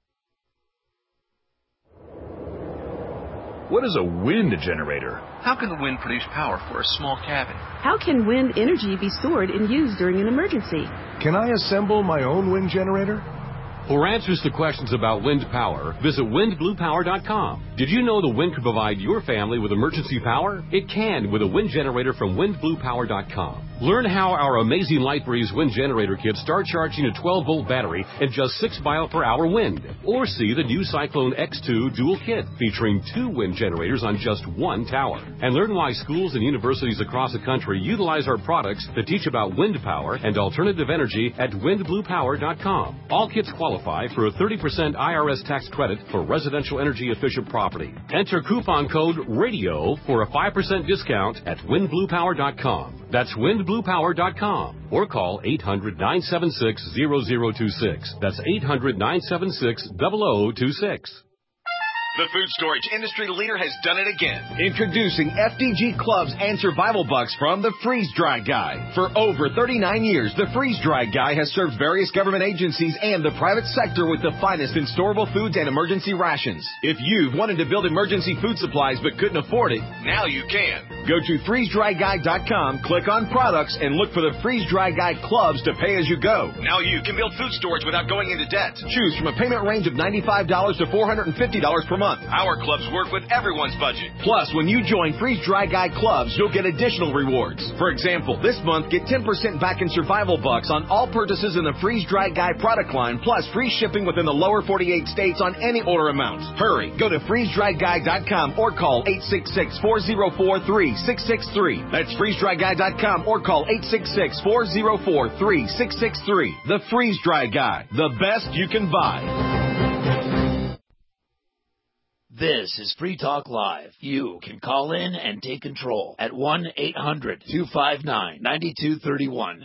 What is a wind generator? How can the wind produce power for a small cabin? How can wind energy be stored and used during an emergency? Can I assemble my own wind generator? For answers to questions about wind power, visit windbluepower.com. Did you know the wind could provide your family with emergency power? It can with a wind generator from windbluepower.com. Learn how our amazing LightBreeze wind generator kits start charging a 12-volt battery in just 6 mile-per-hour wind. Or see the new Cyclone X2 dual kit featuring 2 wind generators on just 1 tower. And learn why schools and universities across the country utilize our products to teach about wind power and alternative energy at windbluepower.com. All kits qualify for a 30% IRS tax credit for residential energy efficient property. Enter coupon code RADIO for a 5% discount at windbluepower.com. That's windbluepower.com or call 800-976-0026. That's 800-976-0026. The food storage industry leader has done it again. Introducing FDG Clubs and Survival Bucks from the Freeze Dry Guy. For over 39 years, the Freeze Dry Guy has served various government agencies and the private sector with the finest in storable foods and emergency rations. If you've wanted to build emergency food supplies but couldn't afford it, now you can. Go to freezedryguy.com, click on products, and look for the Freeze Dry Guy Clubs to pay as you go. Now you can build food storage without going into debt. Choose from a payment range of $95 to $450 per month. Our clubs work with everyone's budget. Plus, when you join Freeze Dry Guy Clubs, you'll get additional rewards. For example, this month, get 10% back in Survival Bucks on all purchases in the Freeze Dry Guy product line, plus free shipping within the lower 48 states on any order amount. Hurry, go to freezedryguy.com or call 866-404-3663. That's freezedryguy.com or call 866-404-3663. The Freeze Dry Guy, the best you can buy. This is Free Talk Live. You can call in and take control at 1-800-259-9231.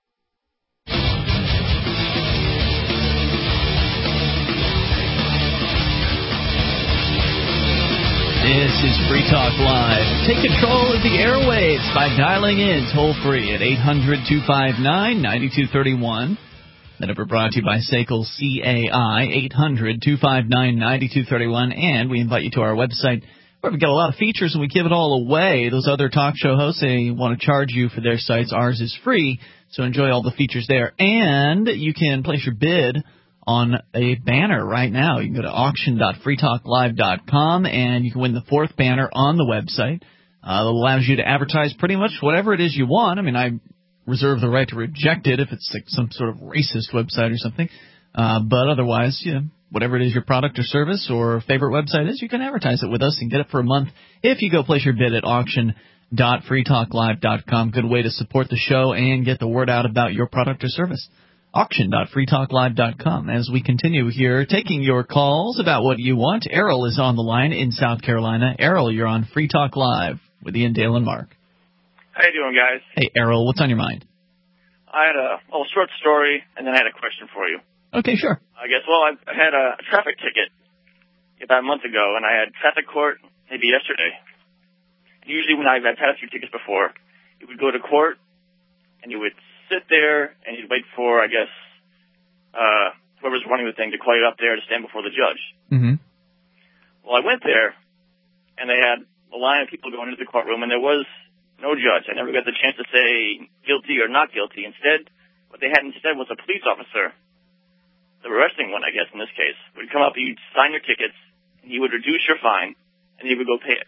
This is Free Talk Live. Take control of the airwaves by dialing in toll free at 800-259-9231. That number brought to you by SACL CAI, 800-259-9231. And we invite you to our website where we've got a lot of features and we give it all away. Those other talk show hosts, they want to charge you for their sites. Ours is free, so enjoy all the features there. And you can place your bid on a banner right now. You can go to auction.freetalklive.com and you can win the 4th banner on the website. It allows you to advertise pretty much whatever it is you want. I mean, I reserve the right to reject it if it's like some sort of racist website or something. But otherwise, you know, whatever it is your product or service or favorite website is, you can advertise it with us and get it for a month if you go place your bid at auction.freetalklive.com. Good way to support the show and get the word out about your product or service. Auction.freetalklive.com. As we continue here, taking your calls about what you want, Errol is on the line in South Carolina. Errol, you're on Free Talk Live with Ian, Dale, and Mark. How you doing, guys? Hey, Errol, what's on your mind? I had a little short story, and then I had a question for you. Okay, sure. I guess, well, I had a traffic ticket about a month ago, and I had traffic court maybe yesterday. Usually when I've had a few tickets before, you would go to court, and you would sit there, and you'd wait for, I guess, whoever's running the thing to call you up there to stand before the judge. Mm-hmm. Well, I went there, and they had a line of people going into the courtroom, and there was no judge. I never got the chance to say guilty or not guilty. Instead, what they had instead was a police officer, the arresting one, I guess, in this case, would come up, you'd sign your tickets, and he would reduce your fine, and you would go pay it.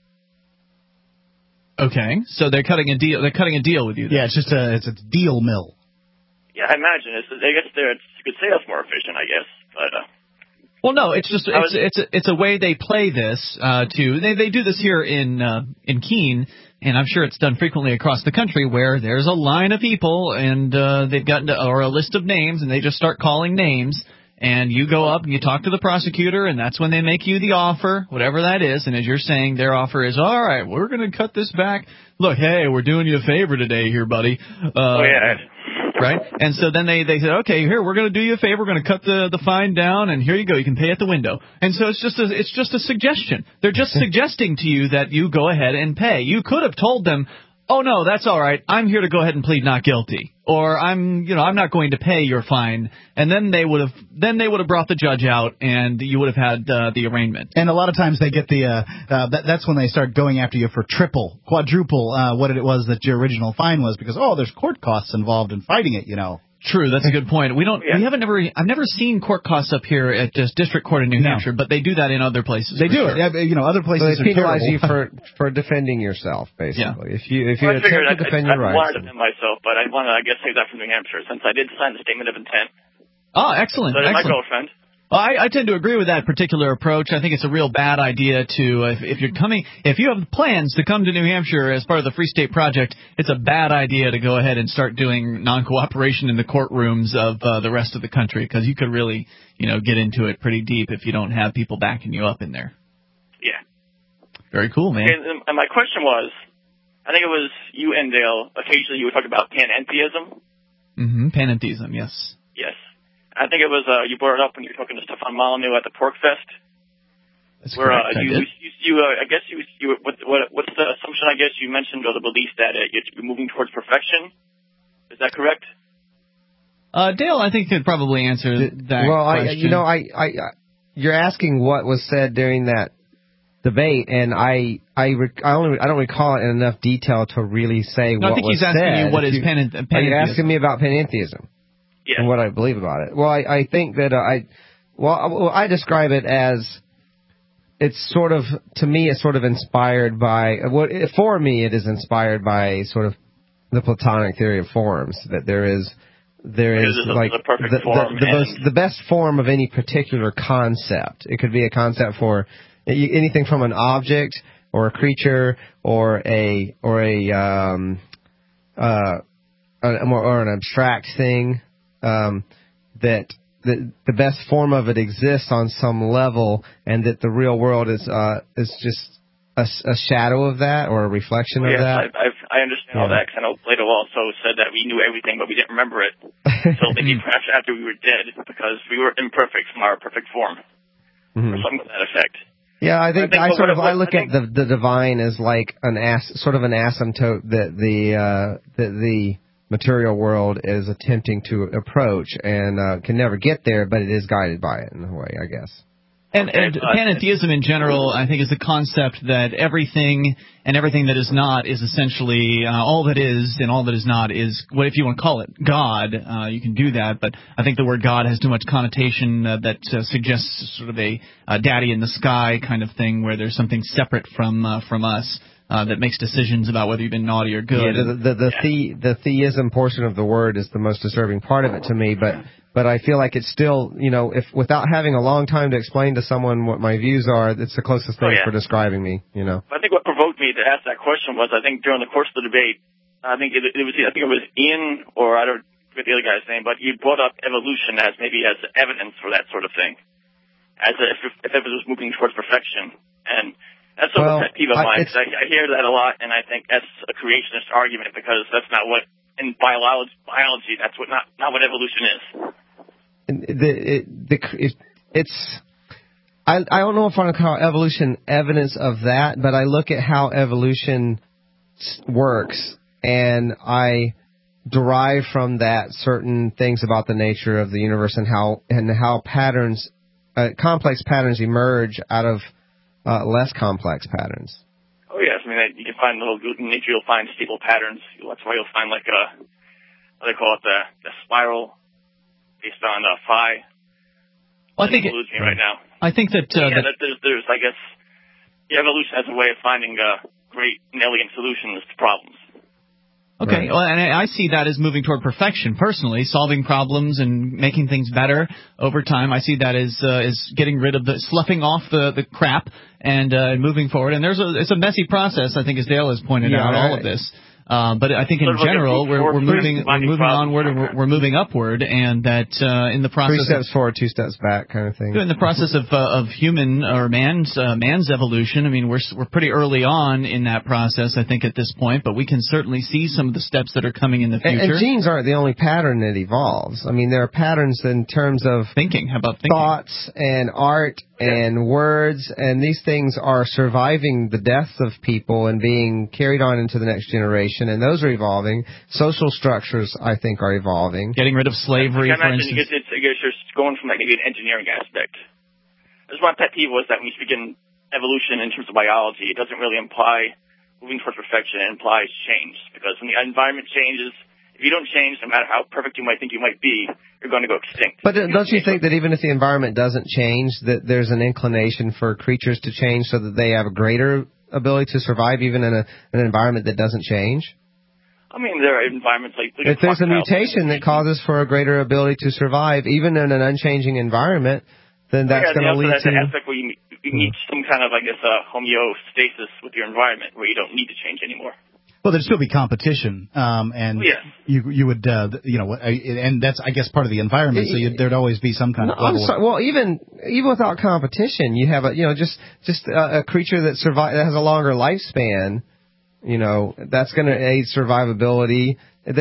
Okay, so they're cutting a deal. They're cutting a deal with you. Then. Yeah, it's a deal mill. Yeah, I imagine I guess you could say that's more efficient, I guess, but. Well, no, it's just it's a way they play this too. They do this here in Keene, and I'm sure it's done frequently across the country where there's a line of people and they've gotten or a list of names and they just start calling names. And you go up and you talk to the prosecutor, and that's when they make you the offer, whatever that is. And as you're saying, their offer is, all right, we're going to cut this back. Look, hey, we're doing you a favor today here, buddy. Oh, yeah. right? And so then they said, okay, here, we're going to do you a favor. We're going to cut the fine down, and here you go. You can pay at the window. And so it's just a suggestion. They're just suggesting to you that you go ahead and pay. You could have told them, oh, no, that's all right. I'm here to go ahead and plead not guilty. Or I'm not going to pay your fine. And then they would have brought the judge out, and you would have had the arraignment. And a lot of times they get that's when they start going after you for triple, quadruple what it was that your original fine was, because there's court costs involved in fighting it, True, that's a good point. I've never seen court costs up here at just District Court in New Hampshire, but they do that in other places. They do sure. it. Other places they penalize you for defending yourself, basically. Yeah. If you attempt to defend your rights. I wanted to defend myself, but I want to, save that for New Hampshire, since I did sign the statement of intent. Oh, excellent. So did excellent. my girlfriend. Well, I tend to agree with that particular approach. I think it's a real bad idea to, if you have plans to come to New Hampshire as part of the Free State Project, it's a bad idea to go ahead and start doing non-cooperation in the courtrooms of the rest of the country, because you could really, get into it pretty deep if you don't have people backing you up in there. Yeah. Very cool, man. And my question was, I think it was you and Dale, occasionally you would talk about panentheism. Mm-hmm, panentheism, yes. Yes. I think it was you brought it up when you were talking to Stefan Molyneux at the Pork Fest. That's where correct. What's the assumption? I guess you mentioned, or the belief that you're moving towards perfection. Is that correct? Dale, I think could probably answer that question. You're asking what was said during that debate, and I don't recall it in enough detail to really say what was said. I think he's asking you what is panentheism. You're asking me about panentheism. Yeah. And what I believe about it. Well, I think that I describe it as it's sort of, to me, it's sort of inspired by, for me, it is inspired by sort of the Platonic theory of forms, that there is like the best form of any particular concept. It could be a concept for anything from an object or a creature or an abstract thing. That the best form of it exists on some level, and that the real world is just a shadow of that, or a reflection of that. I understand all that, because I know Plato also said that we knew everything, but we didn't remember it until maybe perhaps after we were dead, because we were imperfect from our perfect form, or something to that effect. Yeah, I look at the divine as like sort of an asymptote that the material world is attempting to approach, and can never get there, but it is guided by it in a way, I guess. And panentheism in general, I think, is the concept that everything and everything that is not is essentially all that is, and all that is not is, what if you want to call it, God. You can do that, but I think the word God has too much connotation that suggests sort of a daddy in the sky kind of thing, where there's something separate from us. That makes decisions about whether you've been naughty or good. Yeah, the theism portion of the word is the most disturbing part of it to me, but I feel like it's still, if without having a long time to explain to someone what my views are, it's the closest thing for describing me, I think what provoked me to ask that question was, I think during the course of the debate, I think it was Ian, or I don't forget the other guy's name, but you brought up evolution as evidence for that sort of thing, as if it was moving towards perfection. And that's sort of a pet peeve of mine, because I hear that a lot, and I think that's a creationist argument, because that's not what, in biology, that's not what evolution is. I don't know if I want to call evolution evidence of that, but I look at how evolution works, and I derive from that certain things about the nature of the universe, and how patterns, complex patterns, emerge out of less complex patterns. Oh yes, I mean, you can find in nature. You'll find stable patterns. That's why you'll find what they call it, the spiral based on phi. Well, I think losing right now. I think that there's I guess evolution as a way of finding great and elegant solutions to problems. Okay, well, and I see that as moving toward perfection personally, solving problems and making things better over time. I see that as getting rid of sloughing off the crap and moving forward. And it's a messy process, I think, as Dale has pointed out, all of this. But I think in general, we're moving onward and we're moving upward, and that in the process 3 steps forward, 2 steps back, kind of thing. In the process of human or man's evolution, I mean, we're pretty early on in that process, I think, at this point. But we can certainly see some of the steps that are coming in the future. And genes aren't the only pattern that evolves. I mean, there are patterns in terms of thinking. How about thinking? Thoughts and art and words, and these things are surviving the deaths of people and being carried on into the next generation, and those are evolving. Social structures, I think, are evolving. Getting rid of slavery, for instance. I guess you're going from maybe an engineering aspect. That's my pet peeve was that when you speak in evolution in terms of biology, it doesn't really imply moving towards perfection. It implies change, because when the environment changes, if you don't change, no matter how perfect you might think you might be, you're going to go extinct. But don't you think that even if the environment doesn't change, that there's an inclination for creatures to change so that they have a greater ability to survive even in an environment that doesn't change? I mean, there are environments like... If there's a mutation that causes for a greater ability to survive, even in an unchanging environment, then that's going to lead to... That's an aspect where you need some kind of, I guess, homeostasis with your environment where you don't need to change anymore. Well, there'd still be competition, and you would, and that's, I guess, part of the environment. So there'd always be some kind of level. Well, even without competition, you have just a creature that has a longer lifespan. That's going to aid survivability.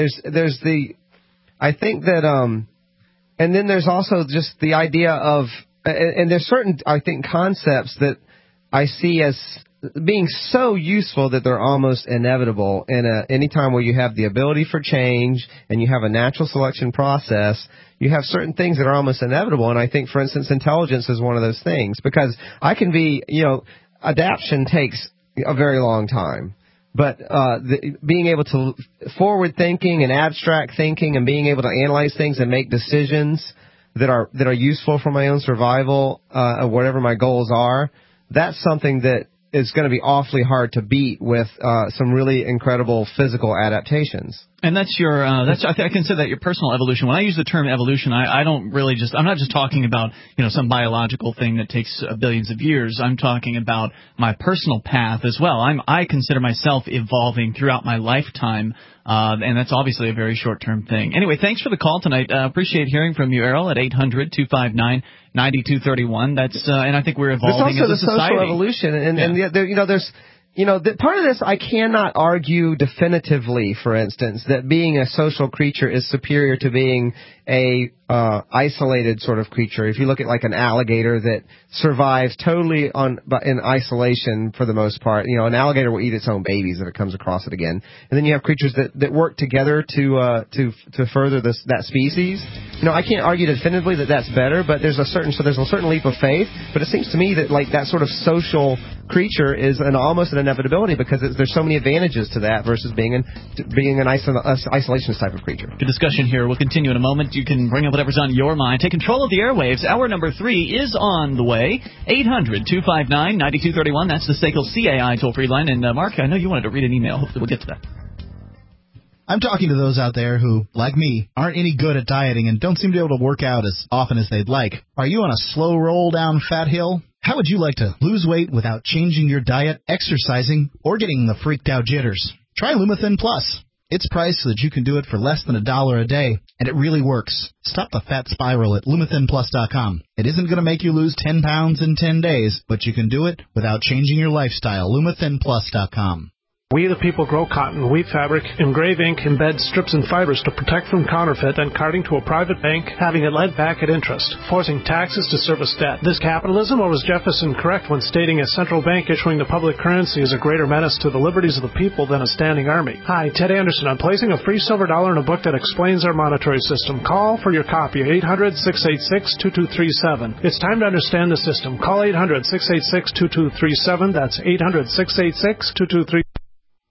I think that, and then there's also just the idea of, and there's certain, I think, concepts that I see as being so useful that they're almost inevitable in any time where you have the ability for change and you have a natural selection process. You have certain things that are almost inevitable, and I think, for instance, intelligence is one of those things, because I can be, adaptation takes a very long time. But being able to forward thinking and abstract thinking and being able to analyze things and make decisions that are useful for my own survival, whatever my goals are, that's something that is going to be awfully hard to beat with some really incredible physical adaptations. And that's I consider that your personal evolution. When I use the term evolution, I don't really I'm not just talking about, some biological thing that takes billions of years. I'm talking about my personal path as well. I consider myself evolving throughout my lifetime, and that's obviously a very short-term thing. Anyway, thanks for the call tonight. Appreciate hearing from you, Errol, at 800-259-9231. That's and I think we're evolving as a society. There's also the social evolution, and there's. Part of this I cannot argue definitively, for instance, that being a social creature is superior to being a isolated sort of creature. If you look at like an alligator that survives totally in isolation for the most part, an alligator will eat its own babies if it comes across it again. And then you have creatures that work together to further that species. I can't argue definitively that that's better, but there's a certain leap of faith. But it seems to me that that sort of social creature is almost an inevitability, because there's so many advantages to that versus being an isolationist type of creature. Good discussion here. We'll continue in a moment. You can bring up whatever's on your mind. Take control of the airwaves. Hour number 3 is on the way. 800-259-9231. That's the SACL CAI toll-free line. And, Mark, I know you wanted to read an email. Hopefully we'll get to that. I'm talking to those out there who, like me, aren't any good at dieting and don't seem to be able to work out as often as they'd like. Are you on a slow roll down fat hill? How would you like to lose weight without changing your diet, exercising, or getting the freaked out jitters? Try Lumithin Plus. It's priced so that you can do it for less than $1 a day, and it really works. Stop the fat spiral at LumithinPlus.com. It isn't going to make you lose 10 pounds in 10 days, but you can do it without changing your lifestyle. LumithinPlus.com. We the people grow cotton, weave fabric, engrave ink, embed strips and fibers to protect from counterfeit and carting to a private bank, having it lent back at interest, forcing taxes to service debt. This capitalism, or was Jefferson correct when stating a central bank issuing the public currency is a greater menace to the liberties of the people than a standing army? Hi, Ted Anderson. I'm placing a free silver dollar in a book that explains our monetary system. Call for your copy, 800-686-2237. It's time to understand the system. Call 800-686-2237. That's 800-686-2237.